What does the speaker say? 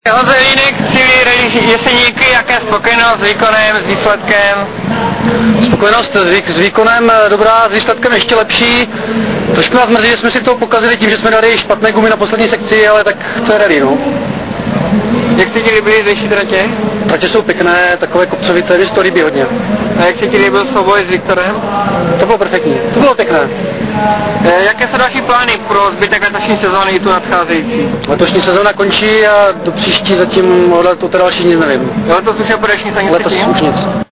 Honza Jelínek, cílí Jeseníky, jaké spokojenost s výkonem, s výsledkem? Spokojenost s výkonem dobrá, s výsledkem ještě lepší. Trošku nás mrzí, že jsme si to pokazili tím, že jsme dali špatné gumy na poslední sekci, ale tak to je rally, no. Jak se ti líbily zdejší tratě? Tratě jsou pěkné, takové kopcovité, že se to líbí hodně. A jak se ti líbil souboj s Viktorem? To bylo perfektní, to bylo pěkné. Jaké jsou další plány pro zbytek letošní sezóny i tu nadcházející? Letošní sezóna končí a do příští zatím to další nic nevím. Letos už nepůjdeš nic ani Letos už nic.